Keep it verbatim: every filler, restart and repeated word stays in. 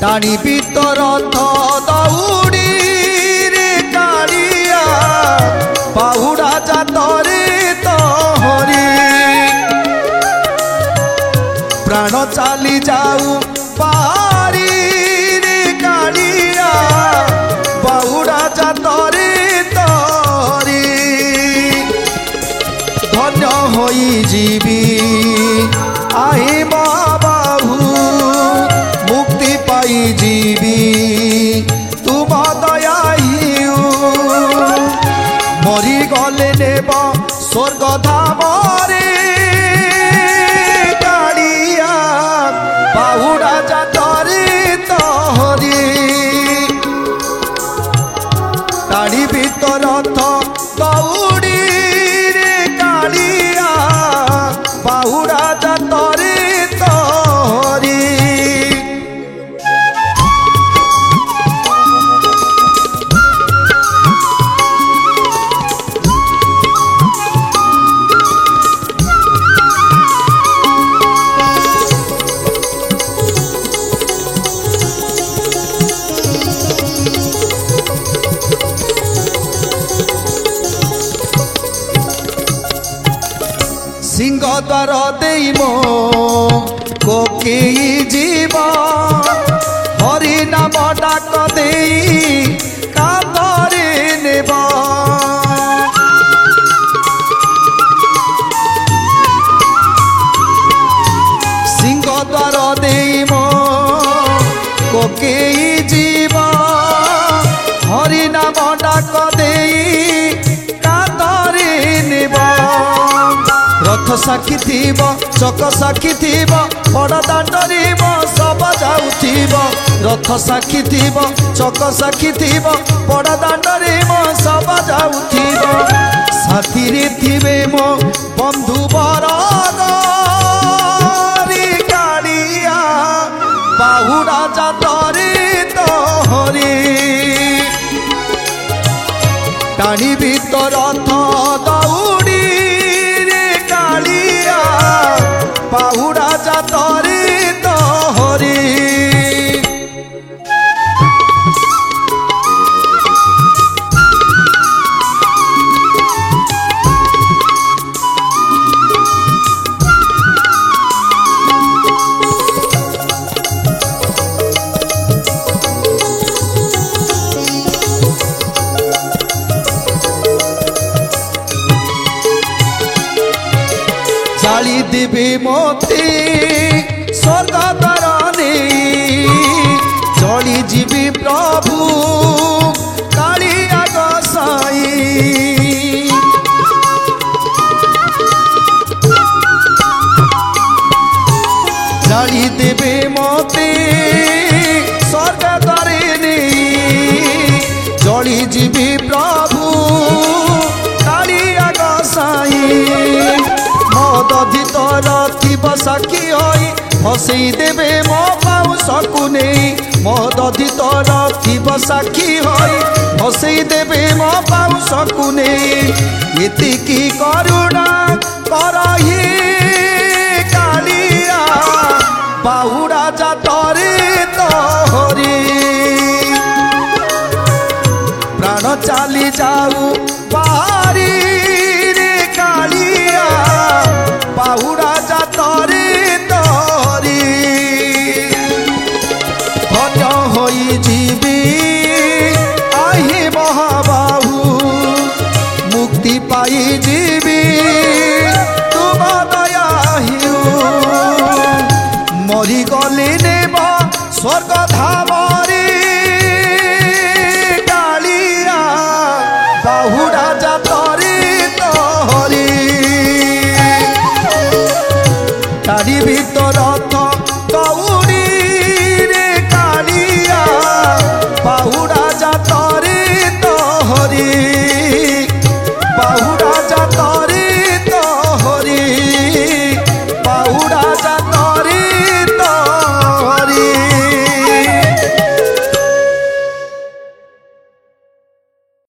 टाणी भीतर दौड़ी रे कालिया बाहुड़ा जातरे तोहरी प्राण चली जाऊ पारी रे कालिया बाहुड़ा जातरे तोहरी धन्य होई जीवी आई बाबू मुक्ति पाई जीवी तुम दयायु मरी गले नेब स्वर्ग धाम रे कालिया बाहुड़ा जातरे तोहरी टाणी भीतर दौड़ी रे कालिया बाहुड़ा जातरे तोहरी सिंह द्वार देई मो कोकी जीव हरि नाम डाक देई कांदरे नेब सिंह द्वार देई मो कोकी जीव हरि नाम डाक देई कांदरे नेब रथ साक्षी थीब चक साक्षी थीब बड़ दाण्डरे सब जाऊब रथ साक्षी थीब चक साक्षी थीब बड़ दाण्डरे सब जाऊब साथी रे थिबे मो बंधु बरद रे कालिया बाहुड़ा जातरे तोहरी टाणी भीतर दौड़ी बाहुड़ा जातरे तोहरी जाली देवे मोती स्वर्ग द्वारे जली जीवी प्रभु कालिया गोसाई जाली देवे मोती स्वर्ग द्वारे जली जीवी प्रभु कालिया गोसाई मदधित रखिब साक्षी होई फसई देवे मो पाऊ सकु नहीं मदधित रखिब साक्षी होई फसई देवे मो पाऊ सकु नहीं एतिकी करुणा करही कालिया बाहुड़ा जातरे तोहरी प्राण चली जाऊ पारी बाहुड़ा जातरे तोहरी धन्य होई जीवी आई महाबाहु मुक्ति पाई जीवी तुम दयायु मरी गले नेब स्वर्ग धाम रे कालिया बाहुड़ा जातरे तोहरी टाणी भीतर दौड़ी रे कालिया बाहुड़ा